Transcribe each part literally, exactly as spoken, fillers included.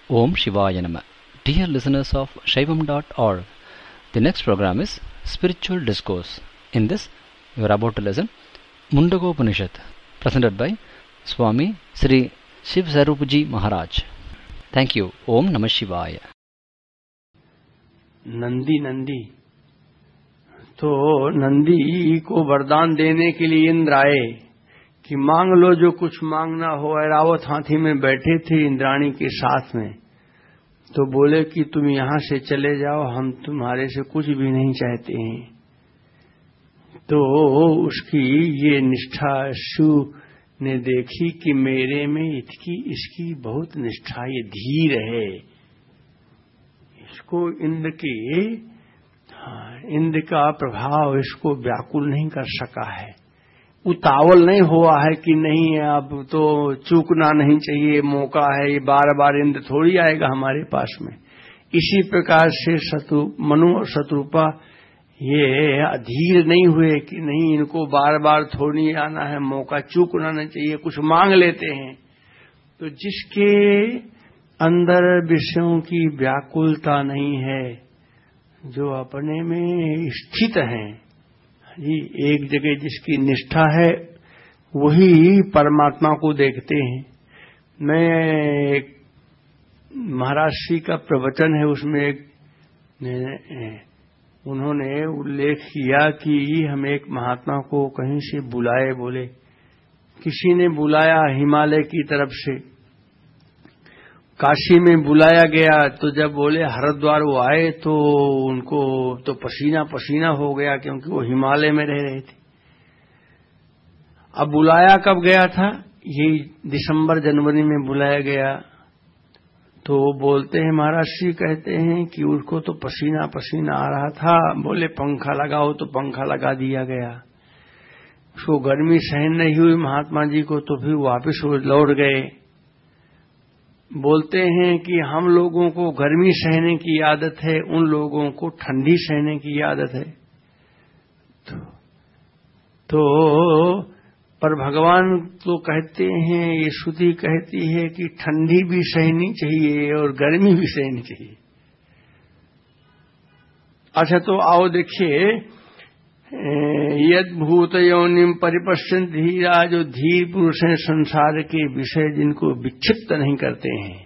Om Shivaya Nama. Dear listeners of Shaivam dot org, the next program is Spiritual Discourse. In this, you are about to listen Mundagopanishad, presented by Swami Sri Shiv Sarupji Maharaj. Thank you. Om Namah Shivaya. Nandi Nandi तो नंदी को वरदान देने के लिए इंद्र आए कि मांग लो जो कुछ मांगना हो। ऐरावत हाथी में बैठे थे इंद्राणी के साथ में, तो बोले कि तुम यहां से चले जाओ, हम तुम्हारे से कुछ भी नहीं चाहते हैं। तो उसकी ये निष्ठा शिव ने देखी कि मेरे में इसकी इसकी बहुत निष्ठा, ये धीर है। इसको इंद्र के इंद्र का प्रभाव इसको व्याकुल नहीं कर सका है, उतावल नहीं हुआ है कि नहीं अब तो चूकना नहीं चाहिए, मौका है, ये बार बार इंद्र थोड़ी आएगा हमारे पास में। इसी प्रकार से शत्रु मनु और शत्रुपा ये अधीर नहीं हुए कि नहीं इनको बार बार थोड़ी आना है, मौका चूकना नहीं चाहिए, कुछ मांग लेते हैं। तो जिसके अंदर विषयों की व्याकुलता नहीं है, जो अपने में स्थित हैं, एक जगह जिसकी निष्ठा है, वही परमात्मा को देखते हैं। मैं एक महाराज श्री का प्रवचन है, उसमें एक उन्होंने उल्लेख किया कि हम एक महात्मा को कहीं से बुलाए, बोले किसी ने बुलाया हिमालय की तरफ से, काशी में बुलाया गया। तो जब बोले हरिद्वार वो आए तो उनको तो पसीना पसीना हो गया, क्योंकि वो हिमालय में रह रहे थे। अब बुलाया कब गया था? यही दिसंबर जनवरी में बुलाया गया। तो बोलते हैं महाराज श्री कहते हैं कि उसको तो पसीना पसीना आ रहा था, बोले पंखा लगाओ, तो पंखा लगा दिया गया। उसको गर्मी सहन नहीं हुई महात्मा जी को, तो फिर वापस वो लौट गए। बोलते हैं कि हम लोगों को गर्मी सहने की आदत है, उन लोगों को ठंडी सहने की आदत है। तो, तो पर भगवान तो कहते हैं, ये श्रुति कहती है कि ठंडी भी सहनी चाहिए और गर्मी भी सहनी चाहिए। अच्छा, तो आओ देखिए, यद भूत योनिम परिपश्यन्त धीरा, जो धीर पुरुष हैं संसार के विषय जिनको विक्षिप्त नहीं करते हैं,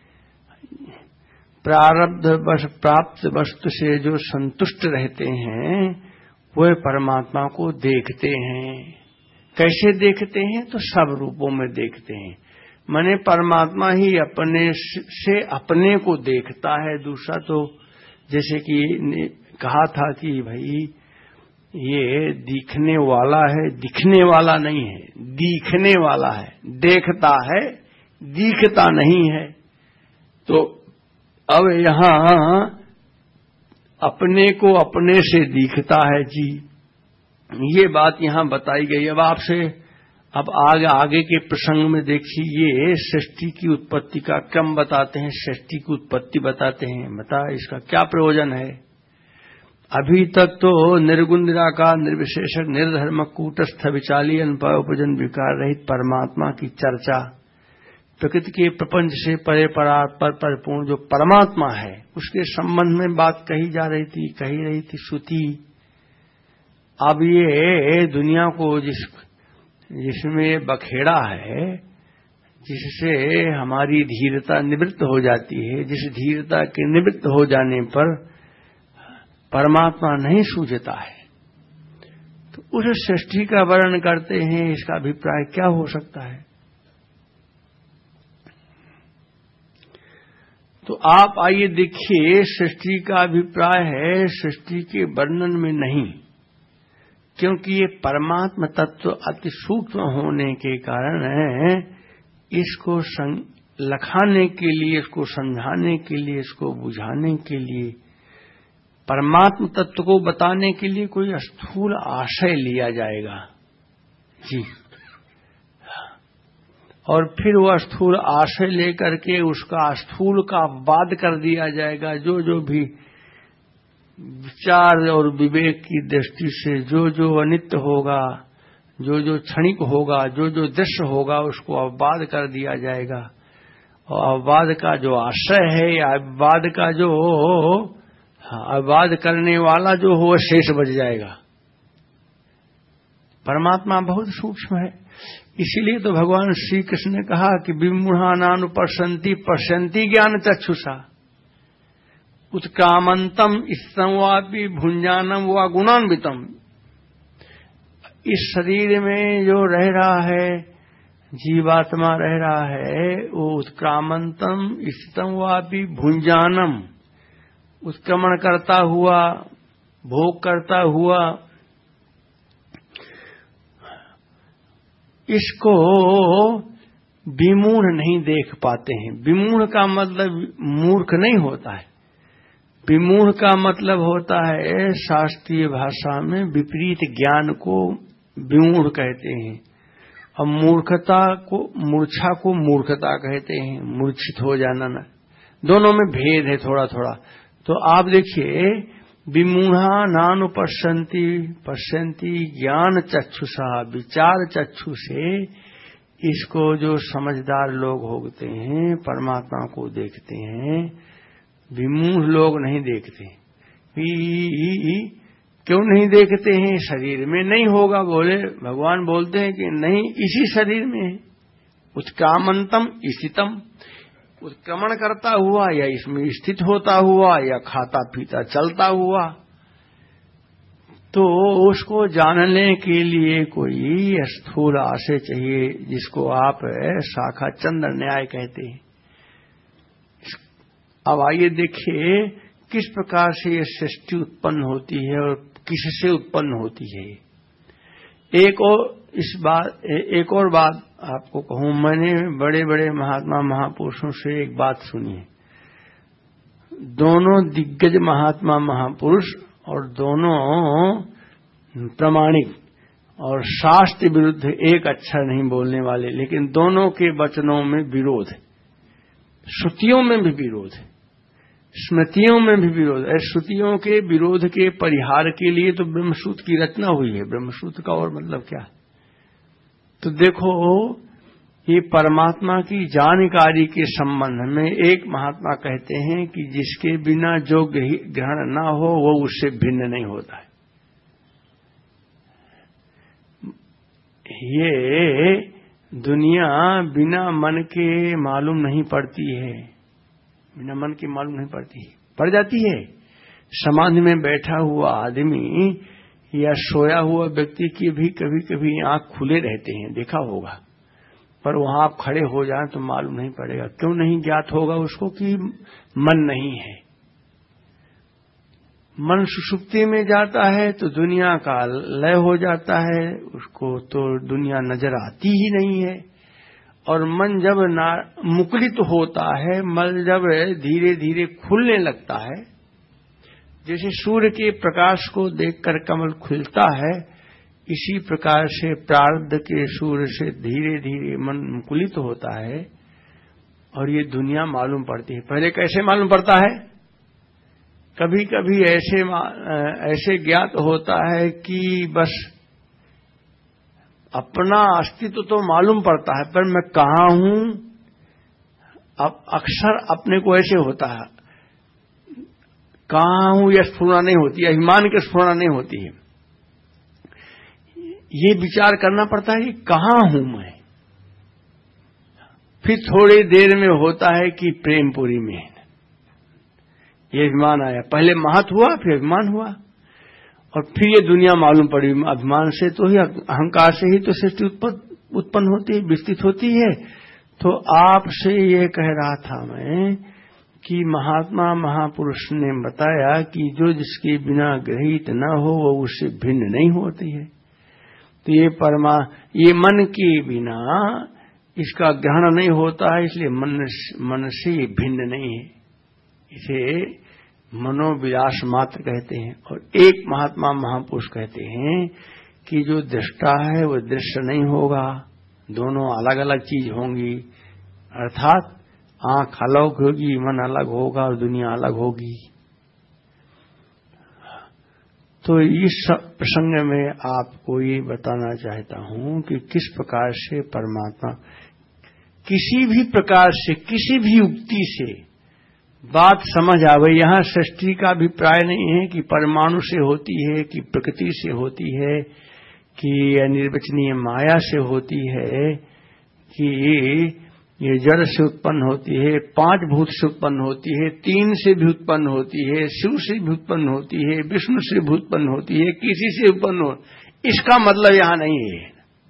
प्रारब्ध वश प्राप्त वस्तु से जो संतुष्ट रहते हैं, वे परमात्मा को देखते हैं। कैसे देखते हैं? तो सब रूपों में देखते हैं। माने परमात्मा ही अपने से अपने को देखता है। दूसरा तो जैसे कि कहा था कि भाई ये दिखने वाला है, दिखने वाला नहीं है, दिखने वाला है, देखता है, दिखता नहीं है। तो अब यहां अपने को अपने से दिखता है जी, ये बात यहां बताई गई। अब आपसे अब आगे आगे के प्रसंग में देखिए, सृष्टि की उत्पत्ति का क्रम बताते हैं, सृष्टि की उत्पत्ति बताते हैं। बता इसका क्या प्रयोजन है? अभी तक तो निर्गुण निराकार निर्विशेषक निर्धर्म कूटस्थ विचाली अनपयोपजन विकार रहित परमात्मा की चर्चा, प्रकृति के प्रपंच से परे परात्पर परिपूर्ण जो परमात्मा है उसके संबंध में बात कही जा रही थी, कही रही थी श्रुति। अब ये दुनिया को जिस जिसमें बखेड़ा है, जिससे हमारी धीरता निवृत्त हो जाती है, जिस धीरता के निवृत्त हो जाने पर परमात्मा नहीं सूझता है, तो उस सृष्टि का वर्णन करते हैं। इसका अभिप्राय क्या हो सकता है? तो आप आइए देखिए, सृष्टि का अभिप्राय है सृष्टि के वर्णन में नहीं, क्योंकि ये परमात्मा तत्व अति सूक्ष्म होने के कारण है, इसको लखाने के लिए, इसको समझाने के लिए, इसको बुझाने के लिए, परमात्म तत्व को बताने के लिए कोई स्थूल आशय लिया जाएगा जी, और फिर वह स्थूल आशय लेकर के उसका स्थूल का वाद कर दिया जाएगा। जो जो भी विचार और विवेक की दृष्टि से जो जो अनित्य होगा, जो जो क्षणिक होगा, जो जो दृश्य होगा, उसको अपवाद कर दिया जाएगा और अपवाद का जो आश्रय है या अपवाद का जो अपवाद करने वाला जो हो शेष बच जाएगा। परमात्मा बहुत सूक्ष्म है। इसीलिए तो भगवान श्री कृष्ण ने कहा कि विमूढ़ानानुपश्यन्ति पश्यन्ति ज्ञान चक्षुषा उत्क्रामंतम इस्तंवापि भुंजानम व गुणान्वितम। इस शरीर में जो रह रहा है, जीवात्मा रह रहा है, वो उत्क्रामंतम इस्तंवापि भुंजानम, उत्क्रमण करता हुआ, भोग करता हुआ, इसको विमूढ़ नहीं देख पाते हैं। विमूढ़ का मतलब मूर्ख नहीं होता है। विमूढ़ का मतलब होता है शास्त्रीय भाषा में विपरीत ज्ञान को विमूढ़ कहते हैं, और मूर्खता को मूर्छा को मूर्खता कहते हैं, मूर्छित हो जाना ना। दोनों में भेद है थोड़ा थोड़ा। तो आप देखिए, विमूढ़ा नानुपश्यन्ति पश्यन्ति ज्ञान चक्षुषा, विचार चक्षु से इसको जो समझदार लोग होते हैं परमात्मा को देखते हैं, विमूढ़ लोग नहीं देखते। क्यों नहीं देखते हैं? शरीर में नहीं होगा। बोले भगवान बोलते हैं कि नहीं, इसी शरीर में है। उत्क्रामंतम स्थितम, उत्क्रमण करता हुआ या इसमें स्थित होता हुआ या खाता पीता चलता हुआ। तो उसको जानने के लिए कोई स्थूल आशय चाहिए, जिसको आप शाखा चंद्र न्याय कहते हैं। अब आइए देखिए किस प्रकार से ये सृष्टि उत्पन्न होती है और किससे उत्पन्न होती है। एक और इस बात एक और बात आपको कहूं, मैंने बड़े बड़े महात्मा महापुरुषों से एक बात सुनी है। दोनों दिग्गज महात्मा महापुरुष और दोनों प्रामाणिक और शास्त्र विरुद्ध एक अक्षर नहीं बोलने वाले, लेकिन दोनों के वचनों में विरोध है। श्रुतियों में भी विरोध है, स्मृतियों में भी विरोध है। श्रुतियों के विरोध के परिहार के लिए तो ब्रह्मसूत्र की रचना हुई है। ब्रह्मसूत्र का और मतलब क्या? तो देखो, ये परमात्मा की जानकारी के संबंध में एक महात्मा कहते हैं कि जिसके बिना जो ग्रहण ना हो वो उससे भिन्न नहीं होता है। ये दुनिया बिना मन के मालूम नहीं पड़ती है, बिना मन के मालूम नहीं पड़ती है, पड़ जाती है। समाधि में बैठा हुआ आदमी या सोया हुआ व्यक्ति की भी कभी कभी आंख खुले रहते हैं, देखा होगा, पर वहां आप खड़े हो जाएं तो मालूम नहीं पड़ेगा। क्यों नहीं ज्ञात होगा उसको? कि मन नहीं है। मन सुषुप्ति में जाता है तो दुनिया का लय हो जाता है, उसको तो दुनिया नजर आती ही नहीं है। और मन जब मुकुलित होता है, मन जब धीरे धीरे खुलने लगता है, जैसे सूर्य के प्रकाश को देखकर कमल खुलता है, इसी प्रकार से प्रारब्ध के सूर्य से धीरे धीरे मन मुकुलित होता है और ये दुनिया मालूम पड़ती है। पहले कैसे मालूम पड़ता है? कभी कभी ऐसे ऐसे ज्ञात होता है कि बस अपना अस्तित्व तो मालूम पड़ता है, पर मैं कहाँ हूं, अब अक्सर अपने को ऐसे होता है, कहाँ हूं यह स्फुरना नहीं होती, अभिमान की स्फुरना नहीं होती है। ये विचार करना पड़ता है कि कहाँ हूं मैं। फिर थोड़ी देर में होता है कि प्रेमपुरी में ये अभिमान आया। पहले महत हुआ, फिर अभिमान हुआ, और फिर ये दुनिया मालूम पड़ी। अभिमान से तो ही, अहंकार से ही तो सृष्टि उत्पन्न होती है, विस्तृत होती है। तो आपसे ये कह रहा था मैं कि महात्मा महापुरुष ने बताया कि जो जिसके बिना ग्रहित न हो वो उससे भिन्न नहीं होती है। तो ये परमा ये मन के बिना इसका ग्रहण नहीं होता है, इसलिए मन मन से भिन्न नहीं है। इसे मनोविलास मात्र कहते हैं। और एक महात्मा महापुरुष कहते हैं कि जो दृष्टा है वो दृश्य नहीं होगा, दोनों अलग अलग चीज होंगी। अर्थात आंख अलग होगी, मन अलग होगा और दुनिया अलग होगी। तो इस प्रसंग में आपको ये बताना चाहता हूं कि किस प्रकार से परमात्मा किसी भी प्रकार से, किसी भी युक्ति से बात समझ आवे। यहां सृष्टि का अभिप्राय नहीं है कि परमाणु से होती है, कि प्रकृति से होती है, कि अनिर्वचनीय माया से होती है, कि ये जड़ से उत्पन्न होती है, पांच भूत से उत्पन्न होती है, तीन से भी उत्पन्न होती है, शिव से भी उत्पन्न होती है, विष्णु से भी उत्पन्न होती है, किसी से उत्पन्न हो, इसका मतलब यहां नहीं है।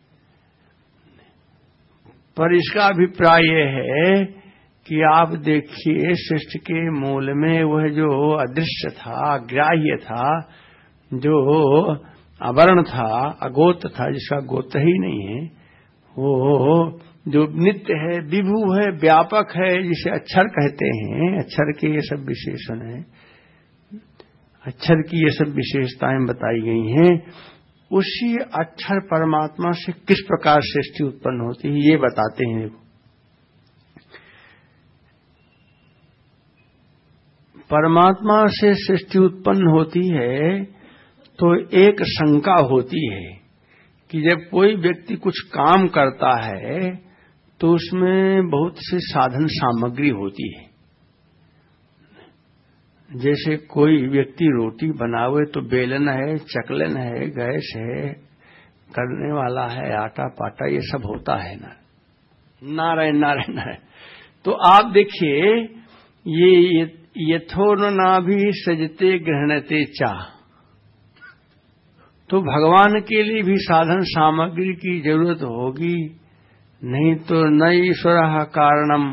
पर इसका अभिप्राय यह है कि आप देखिए सृष्टि के मूल में वह जो अदृश्य था, अग्राह्य था, जो आवरण था, अगोत्र था, जिसका गोत्र ही नहीं है, वो जो नित्य है, विभु है, व्यापक है, जिसे अक्षर कहते हैं। अक्षर के ये सब विशेषण हैं, अक्षर की ये सब विशेषताएं बताई गई हैं। उसी अक्षर परमात्मा से किस प्रकार सृष्टि उत्पन्न होती है ये बताते हैं। परमात्मा से सृष्टि उत्पन्न होती है तो एक शंका होती है कि जब कोई व्यक्ति कुछ काम करता है तो उसमें बहुत से साधन सामग्री होती है। जैसे कोई व्यक्ति रोटी बनावे तो बेलन है, चकलन है, गैस है, करने वाला है, आटा पाटा, ये सब होता है ना। नारायण नारायण नारायण। तो आप देखिए ये यथोन नाभि सजते ग्रहणते चाह, तो भगवान के लिए भी साधन सामग्री की जरूरत होगी, नहीं तो न ईश्वर कारणम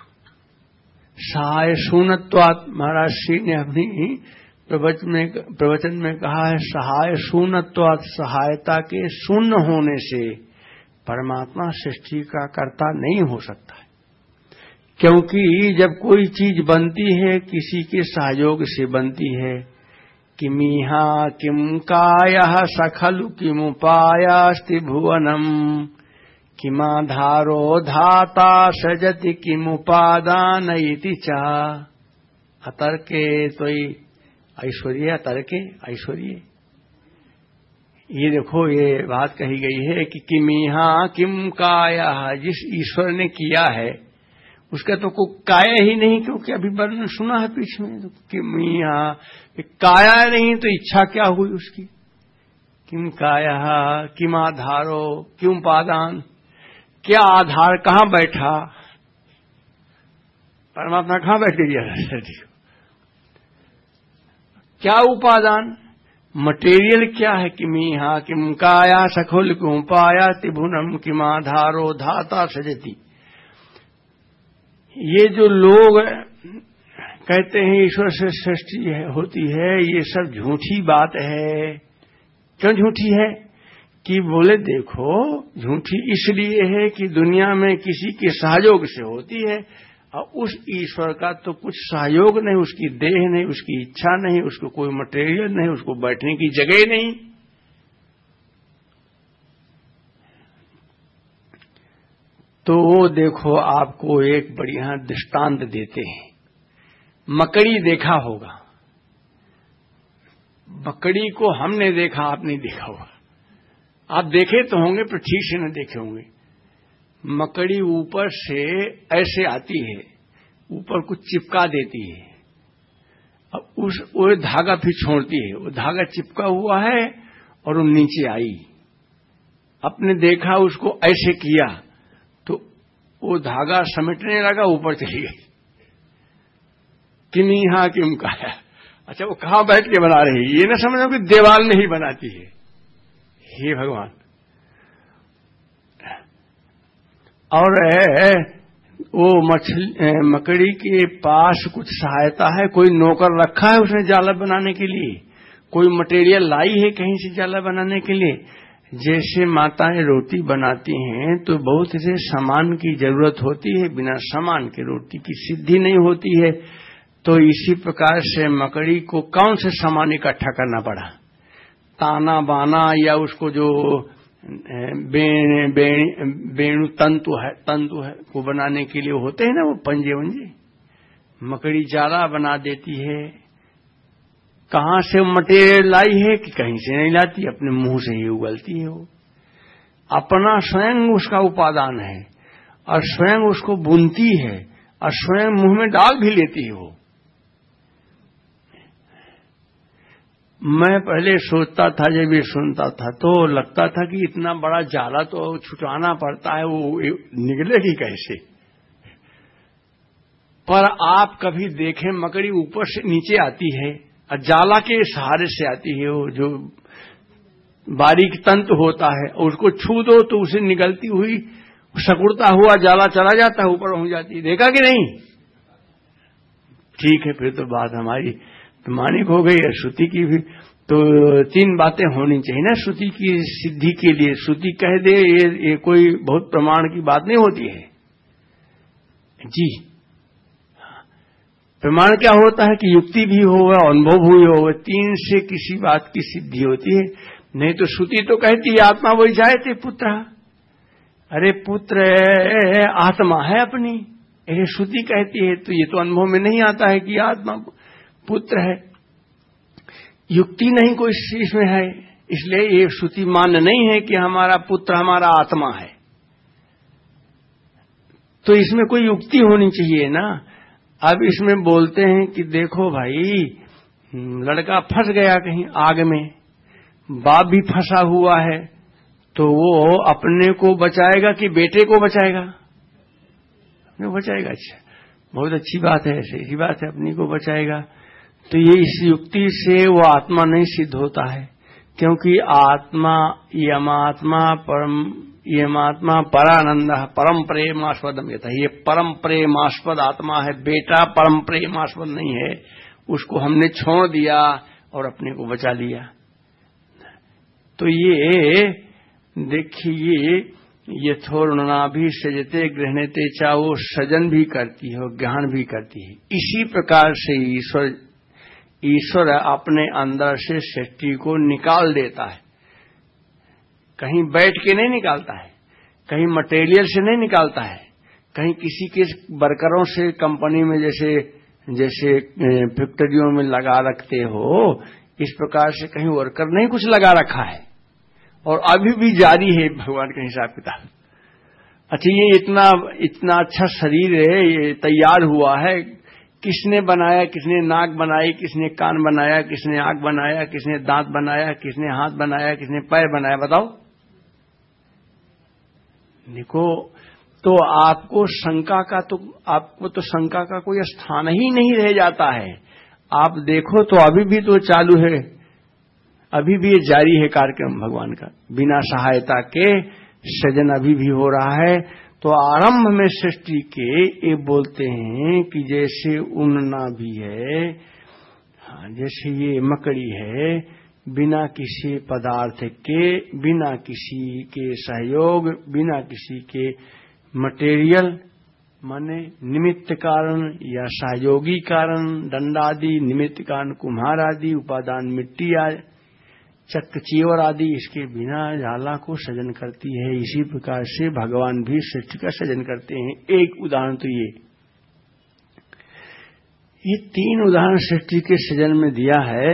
सहाय शून्यत्वात्। महाराज श्री ने अपनी प्रवचन में प्रवचन में कहा है सहाय शून्यत्वात्, सहायता के शून्य होने से परमात्मा सृष्टि का कर्ता नहीं हो सकता है। क्योंकि जब कोई चीज बनती है किसी के सहयोग से बनती है। किमिहा किम कायः सखलु किमुपायास्ति भुवनम, किमाधारो धाता सजति किमुपादान इति चा। अतर्के त्वयि ऐश्वर्य, अतर्के ऐश्वर्य। ये देखो ये बात कही गई है कि किमिहा किम कायः, जिस ईश्वर ने किया है उसका तो कोई काया ही नहीं, क्योंकि अभी वर्णन सुना है पीछे में। तो किमिहा काया नहीं तो इच्छा क्या हुई उसकी। किम काया किम आधारो किम उपादान, क्या आधार, कहां बैठा परमात्मा, कहां बैठ गया, क्या उपादान, मटेरियल क्या है। किमिहा किम काया सखोल किम उपाया त्रिभुवनम किमाधारो धाता सजति। ये जो लोग कहते हैं ईश्वर से सृष्टि होती है, ये सब झूठी बात है। क्यों झूठी है कि बोले देखो झूठी इसलिए है कि दुनिया में किसी के सहयोग से होती है, और उस ईश्वर का तो कुछ सहयोग नहीं, उसकी देह नहीं, उसकी इच्छा नहीं, उसको कोई मटेरियल नहीं, उसको बैठने की जगह नहीं। तो वो देखो आपको एक बढ़िया दृष्टांत देते हैं। मकड़ी देखा होगा, मकड़ी को हमने देखा, आप नहीं देखा होगा। आप देखे तो होंगे पर ठीक से न देखे होंगे। मकड़ी ऊपर से ऐसे आती है, ऊपर कुछ चिपका देती है, अब उस वो धागा फिर छोड़ती है, वो धागा चिपका हुआ है और वो नीचे आई। आपने देखा उसको ऐसे किया तो वो धागा समेटने लगा, ऊपर चली गई। किमिहा किम काया, अच्छा वो कहां बैठ के बना रही है, ये ना समझो कि दीवार में ही बनाती है। हे भगवान। और वो मछली मकड़ी के पास कुछ सहायता है, कोई नौकर रखा है उसने जाला बनाने के लिए, कोई मटेरियल लाई है कहीं से जाला बनाने के लिए। जैसे माताएं रोटी बनाती हैं तो बहुत से सामान की जरूरत होती है, बिना सामान के रोटी की सिद्धि नहीं होती है। तो इसी प्रकार से मकड़ी को कौन से सामान इकट्ठा करना पड़ा, ताना बाना या उसको जो बेण, बेण, बेणु तंतु है तंतु है को बनाने के लिए होते हैं ना वो पंजे वंजे, मकड़ी जाला बना देती है। कहां से मटेरियल लाई है कि कहीं से नहीं लाती, अपने मुंह से ही उगलती है। वो अपना स्वयं उसका उपादान है। और स्वयं उसको बुनती है और स्वयं मुंह में डाल भी लेती है। वो मैं पहले सोचता था, जब ये सुनता था तो लगता था कि इतना बड़ा जाला तो छुटाना पड़ता है, वो निकलेगी कैसे। पर आप कभी देखें, मकड़ी ऊपर से नीचे आती है और जाला के सहारे से आती है। वो जो बारीक तंतु होता है उसको छू दो तो उसे निकलती हुई सकुड़ता हुआ जाला चला जाता है, ऊपर पहुंच जाती है। देखा कि नहीं? ठीक है, फिर तो बात हमारी प्रमाणिक हो गई है। श्रुति की भी तो तीन बातें होनी चाहिए ना श्रुति की सिद्धि के लिए। श्रुति कह दे ये, ये कोई बहुत प्रमाण की बात नहीं होती है जी। प्रमाण क्या होता है कि युक्ति भी होगा, अनुभव भी होगा, तीन से किसी बात की सिद्धि होती है। नहीं तो श्रुति तो कहती है आत्मा वही जायते पुत्र। अरे पुत्र आत्मा है अपनी, ये श्रुति कहती है, तो ये तो अनुभव में नहीं आता है कि आत्मा पुत्र है। युक्ति नहीं कोई चीज में है, इसलिए ये श्रुति मान्य नहीं है कि हमारा पुत्र हमारा आत्मा है। तो इसमें कोई युक्ति होनी चाहिए ना। अब इसमें बोलते हैं कि देखो भाई, लड़का फंस गया कहीं आग में, बाप भी फंसा हुआ है, तो वो अपने को बचाएगा कि बेटे को बचाएगा? अपने बचाएगा। अच्छा, बहुत अच्छी बात है, सही बात है, अपनी को बचाएगा। तो ये इस युक्ति से वो आत्मा नहीं सिद्ध होता है, क्योंकि आत्मा यमात्मा परम यमात्मा परानंद परम प्रेमास्पदम यथा, ये परम प्रेमास्पद आत्मा है। बेटा परम प्रेमास्पद नहीं है, उसको हमने छोड़ दिया और अपने को बचा लिया। तो ये देखिए, यथोर्णना भी सजते गृहणते चा, वो सजन भी करती है और ग्रहण भी करती है। इसी प्रकार से ईश्वर ईश्वर अपने अंदर से सृष्टि को निकाल देता है। कहीं बैठ के नहीं निकालता है, कहीं मटेरियल से नहीं निकालता है, कहीं किसी के वर्करों से कंपनी में जैसे जैसे फैक्ट्रियों में लगा रखते हो, इस प्रकार से कहीं वर्कर नहीं कुछ लगा रखा है और अभी भी जारी है भगवान का हिसाब किताब। अच्छा, ये इतना इतना अच्छा शरीर है, ये तैयार हुआ है, किसने बनाया? किसने नाक बनाई, किसने कान बनाया, किसने आंख बनाया, किसने दांत बनाया, किसने हाथ बनाया, किसने पैर बनाया? बताओ। देखो, तो आपको शंका का तो आपको तो शंका का कोई स्थान ही नहीं रह जाता है। आप देखो तो अभी भी तो चालू है, अभी भी ये जारी है कार्यक्रम भगवान का, बिना सहायता के सृजन अभी भी हो रहा है। तो आरंभ में सृष्टि के ये बोलते हैं कि जैसे उन्ना भी है, हाँ, जैसे ये मकड़ी है, बिना किसी पदार्थ के, बिना किसी के सहयोग, बिना किसी के मटेरियल माने निमित्त कारण या सहयोगी कारण, दंडादि निमित्त कारण, कुम्हार आदि, उपादान मिट्टी आदि, चक्र चीवर आदि, इसके बिना जाला को सृजन करती है। इसी प्रकार से भगवान भी सृष्टि का सृजन करते हैं। एक उदाहरण तो ये ये तीन उदाहरण सृष्टि के सृजन में दिया है।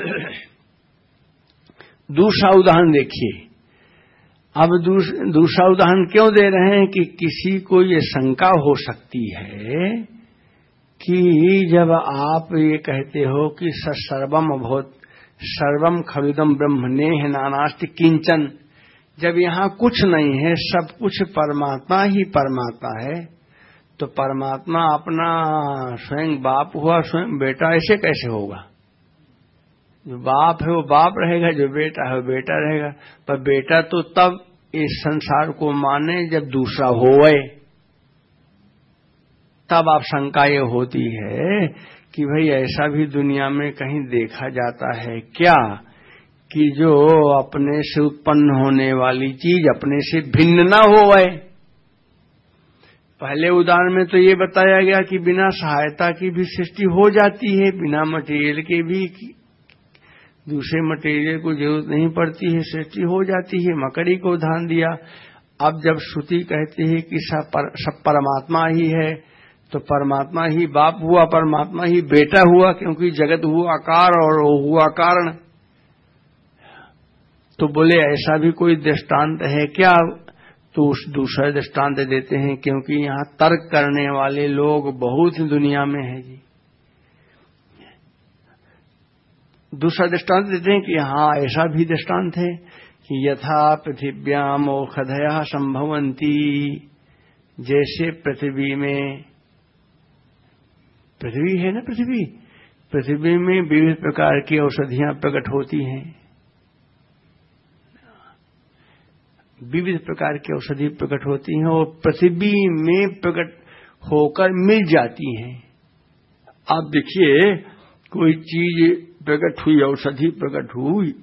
दूसरा उदाहरण देखिए। अब दूसरा उदाहरण क्यों दे रहे हैं कि किसी को ये शंका हो सकती है कि जब आप ये कहते हो कि सर्वम अभूत सर्वम खलुदम ब्रह्मणेह नानास्ति किंचन, जब यहां कुछ नहीं है, सब कुछ परमात्मा ही परमात्मा है, तो परमात्मा अपना स्वयं बाप हुआ, स्वयं बेटा, ऐसे कैसे होगा? जो बाप है वो बाप रहेगा, जो बेटा है वो बेटा रहेगा। पर बेटा तो तब इस संसार को माने जब दूसरा होवे, तब आप शंका ये होती है कि भाई ऐसा भी दुनिया में कहीं देखा जाता है क्या कि जो अपने से उत्पन्न होने वाली चीज अपने से भिन्न ना होवे। पहले उदाहरण में तो ये बताया गया कि बिना सहायता की भी सृष्टि हो जाती है, बिना मटेरियल के भी दूसरे मटेरियल को जरूरत नहीं पड़ती है, सृष्टि हो जाती है। मकड़ी को उदाहरण दिया। अब जब श्रुति कहती है कि सब, पर, सब परमात्मा ही है, तो परमात्मा ही बाप हुआ, परमात्मा ही बेटा हुआ, क्योंकि जगत हुआ आकार और वो हुआ कारण। तो बोले ऐसा भी कोई दृष्टांत है क्या? तो उस दूसरा दृष्टांत देते हैं, क्योंकि यहां तर्क करने वाले लोग बहुत दुनिया में है जी। दूसरा दृष्टांत देते हैं कि हाँ ऐसा भी दृष्टांत है कि यथा पृथिव्याम औषधयः संभवन्ति, जैसे पृथ्वी में, पृथ्वी है ना, पृथ्वी पृथ्वी में विविध प्रकार की औषधियां प्रकट होती हैं, विविध प्रकार की औषधि प्रकट होती हैं और पृथ्वी में प्रकट होकर मिल जाती हैं। आप देखिए कोई चीज प्रकट हुई, औषधि प्रकट हुई,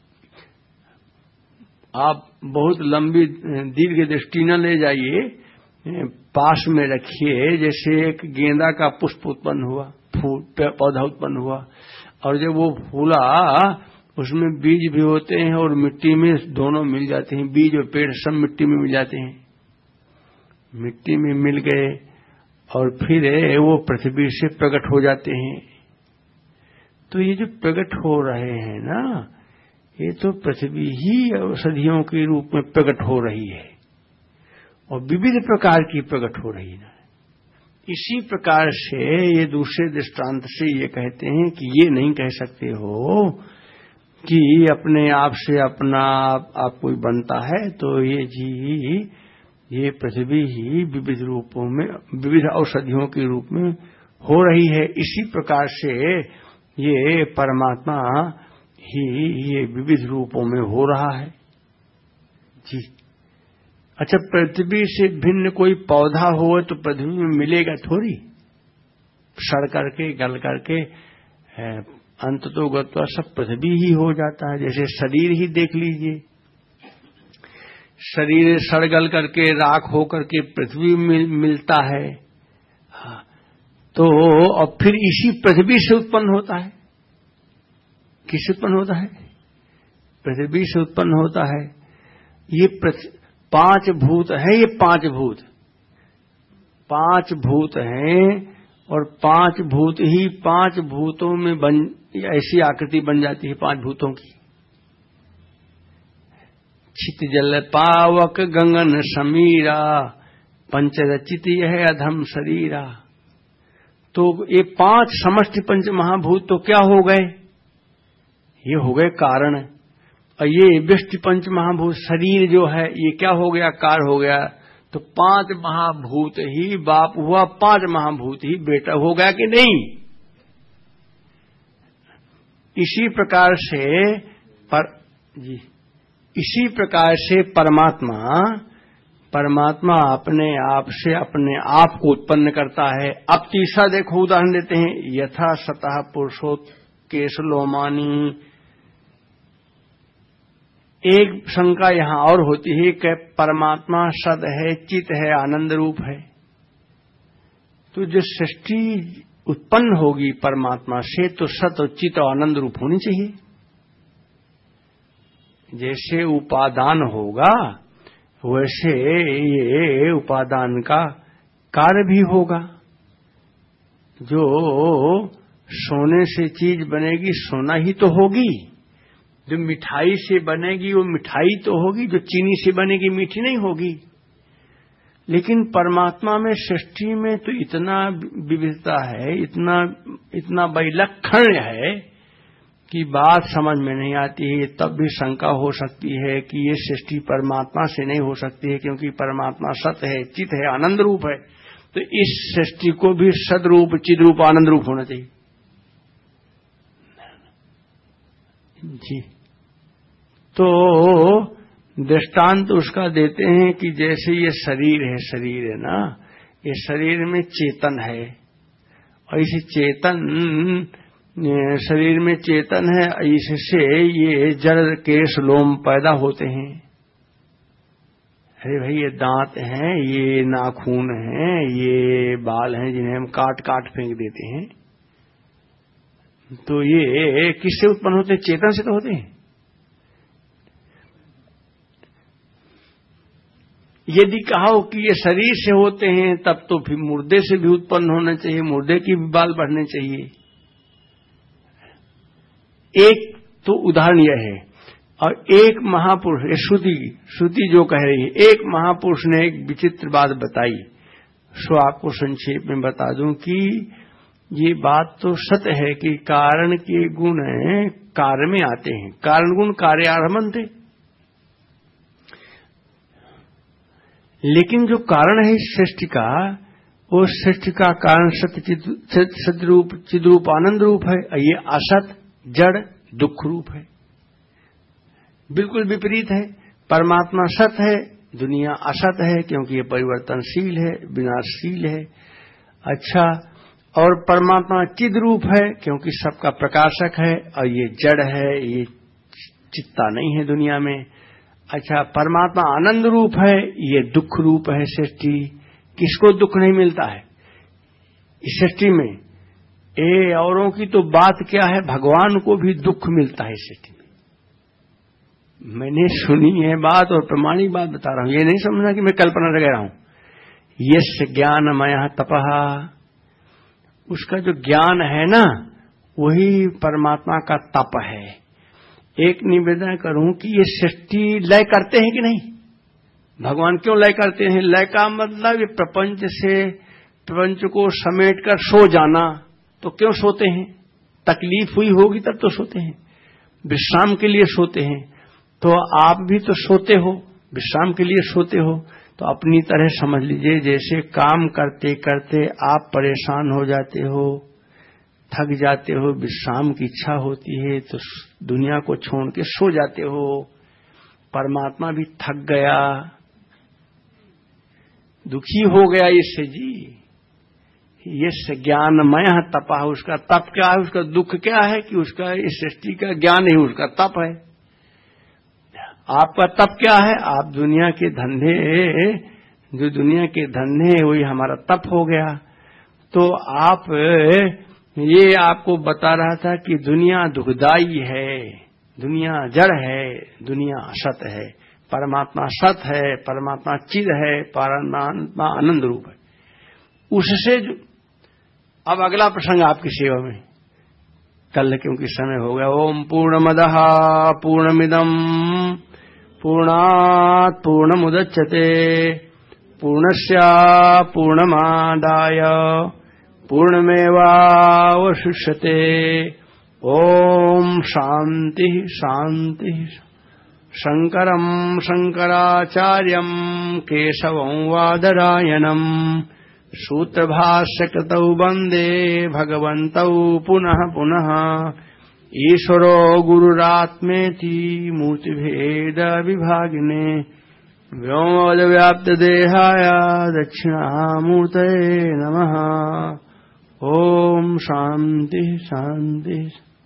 आप बहुत लंबी दीर्घ दृष्टि न ले जाइए, पास में रखिए। जैसे एक गेंदा का पुष्प उत्पन्न हुआ, फूल पौधा उत्पन्न हुआ, और जब वो फूला उसमें बीज भी होते हैं और मिट्टी में दोनों मिल जाते हैं, बीज और पेड़ सब मिट्टी में मिल जाते हैं। मिट्टी में मिल गए और फिर वो पृथ्वी से प्रकट हो जाते हैं। तो ये जो प्रकट हो रहे हैं ना, ये तो पृथ्वी ही औषधियों के रूप में प्रकट हो रही है और विविध प्रकार की प्रकट हो रही है। इसी प्रकार से ये दूसरे दृष्टांत से ये कहते हैं कि ये नहीं कह सकते हो कि अपने आप से अपना आप, आप कोई बनता है, तो ये जी ये पृथ्वी ही विविध रूपों में, विविध औषधियों के रूप में हो रही है। इसी प्रकार से ये परमात्मा ही ये विविध रूपों में हो रहा है जी। अच्छा, पृथ्वी से भिन्न कोई पौधा हो तो पृथ्वी में मिलेगा थोड़ी, सड़ करके गल करके अंत तो गत्वा सब पृथ्वी ही हो जाता है। जैसे शरीर ही देख लीजिए, शरीर सड़ गल करके राख हो करके पृथ्वी मिल, मिलता है, हाँ, तो और फिर इसी पृथ्वी से उत्पन्न होता है। किससे उत्पन्न होता है? पृथ्वी से उत्पन्न होता है। ये पांच भूत है, ये पांच भूत पांच भूत हैं और पांच भूत ही पांच भूतों में बन, ऐसी आकृति बन जाती है पांच भूतों की। छित जल पावक गगन समीरा, पंचरचित यह अधम शरीरा। तो ये पांच समष्टि पंच महाभूत तो क्या हो गए? ये हो गए कारण। और ये व्यष्टि पंच महाभूत शरीर जो है ये क्या हो गया? कार हो गया। तो पांच महाभूत ही बाप हुआ, पांच महाभूत ही बेटा हो गया कि नहीं? इसी प्रकार से पर जी इसी प्रकार से परमात्मा परमात्मा अपने आप से अपने आप को उत्पन्न करता है। अब तीसरा देखो, उदाहरण देते हैं, यथा सतः पुरुषोत केशलोमानी। एक शंका यहां और होती है कि परमात्मा सद है, चित है, आनंद रूप है। तो जो सृष्टि उत्पन्न होगी परमात्मा से तो सत और चित और आनंद रूप होनी चाहिए। जैसे उपादान होगा वैसे ये उपादान का कार्य भी होगा। जो सोने से चीज बनेगी सोना ही तो होगी, जो मिठाई से बनेगी वो मिठाई तो होगी, जो चीनी से बनेगी मीठी नहीं होगी। लेकिन परमात्मा में सृष्टि में तो इतना विविधता है, इतना इतना वैलक्षण है कि बात समझ में नहीं आती है। तब भी शंका हो सकती है कि ये सृष्टि परमात्मा से नहीं हो सकती है, क्योंकि परमात्मा सत्य है, चित है, आनंद रूप है। तो इस सृष्टि को भी सदरूप, चिद्रूप, आनंद रूप होना चाहिए जी। तो दृष्टांत उसका देते हैं कि जैसे ये शरीर है, शरीर है ना, ये शरीर में चेतन है और इस चेतन शरीर में चेतन है, इससे ये जड़ केश लोम पैदा होते हैं। अरे भाई ये दांत हैं, ये नाखून हैं, ये बाल हैं जिन्हें हम काट काट फेंक देते हैं। तो ये किससे उत्पन्न होते हैं? चेतन से तो होते हैं। यदि कहा हो कि ये शरीर से होते हैं तब तो फिर मुर्दे से भी उत्पन्न होना चाहिए, मुर्दे की भी बाल बढ़ने चाहिए। एक तो उदाहरण यह है। और एक महापुरुष, ये श्रुति श्रुति जो कह रही है, एक महापुरुष ने एक विचित्र बात बताई, सो आपको संक्षेप में बता दूं कि ये बात तो सत्य है कि कारण के गुण कार्य में आते हैं, कारण गुण कार्यारंभते, लेकिन जो कारण है सृष्टि का, वो सृष्टि का कारण सत्य सदरूप चिद्रूप आनंद रूप है, ये असत जड़ दुख रूप है। बिल्कुल विपरीत है। परमात्मा सत है, दुनिया असत है, क्योंकि ये परिवर्तनशील है, विनाशशील है। अच्छा, और परमात्मा चिद रूप है, क्योंकि सबका प्रकाशक है, और ये जड़ है, ये चित्ता नहीं है दुनिया में। अच्छा, परमात्मा आनंद रूप है, ये दुख रूप है सृष्टि। किसको दुख नहीं मिलता है इस सृष्टि में? ए औरों की तो बात क्या है, भगवान को भी दुख मिलता है इस सृष्टि में। मैंने सुनी है बात और प्रमाणिक बात बता रहा हूं, ये नहीं समझना कि मैं कल्पना कर रहा हूं। यस्य ज्ञानमय तपः, उसका जो ज्ञान है ना, वही परमात्मा का तप है। एक निवेदन करूं कि ये सृष्टि लय करते हैं कि नहीं? भगवान क्यों लय करते हैं? लय का मतलब ये प्रपंच से प्रपंच को समेट कर सो जाना। तो क्यों सोते हैं? तकलीफ हुई होगी तब तो सोते हैं, विश्राम के लिए सोते हैं। तो आप भी तो सोते हो, विश्राम के लिए सोते हो। तो अपनी तरह समझ लीजिए, जैसे काम करते करते आप परेशान हो जाते हो, थक जाते हो, विश्राम की इच्छा होती है, तो दुनिया को छोड़ के सो जाते हो। परमात्मा भी थक गया, दुखी हो गया इससे जी। ये ज्ञानमय तपा, उसका तप क्या है, उसका दुख क्या है कि उसका इस सृष्टि का ज्ञान ही उसका तप है। आपका तप क्या है? आप दुनिया के धंधे, जो दुनिया के धंधे वही हमारा तप हो गया। तो आप, ये आपको बता रहा था कि दुनिया दुखदाई है, दुनिया जड़ है, दुनिया असत है, परमात्मा सत है, परमात्मा चिद है, परमात्मा आनंद रूप है। उससे जो, अब अगला प्रसंग आपकी सेवा में, कल क्योंकि समय हो गया। ओम पूर्णमदः पूर्णमिदम् पूर्णात् पूर्णमुदच्यते पूर्णस्य पूर्णमादाय पूर्णमेवावशिष्यते। ओम शांति शांति। शंकरम् शंकराचार्यम् केशवम् वादरायणम् सूत्रभाष्यकृतौ वन्दे भगवन्तौ पुनः पुनः। ईश्वरो गुरुरात्मेति मूर्तिभेद विभागिने व्योमवद्व्याप्तदेहाय दक्षिणामूर्तये नमः। ओम शांति शांति।